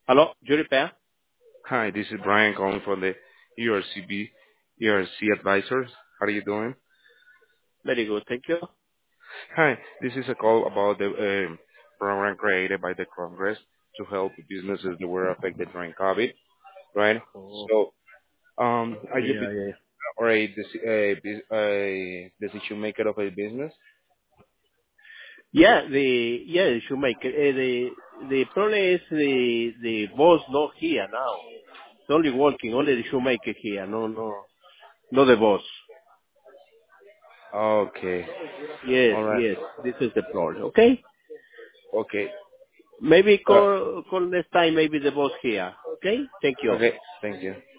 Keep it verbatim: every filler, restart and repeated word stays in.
Hello, you repair? Hi, this is Brian calling from the E R C B, E R C Advisors. How are you doing? Very good, thank you. Hi, this is a call about the um, program created by the Congress to help businesses that were affected during COVID, right? Oh, So, um, are you yeah, bu- yeah. or a, deci- a, bus- a decision maker of a business? Yeah, the yeah, the shoemaker. Uh, the the problem is the the boss not here now. It's only working, only the shoemaker here. No, no, not the boss. Okay, Yes, all right, yes, this is the problem. Okay, okay, maybe uh, call call next time. Maybe the boss here. Okay, thank you. okay. Thank you.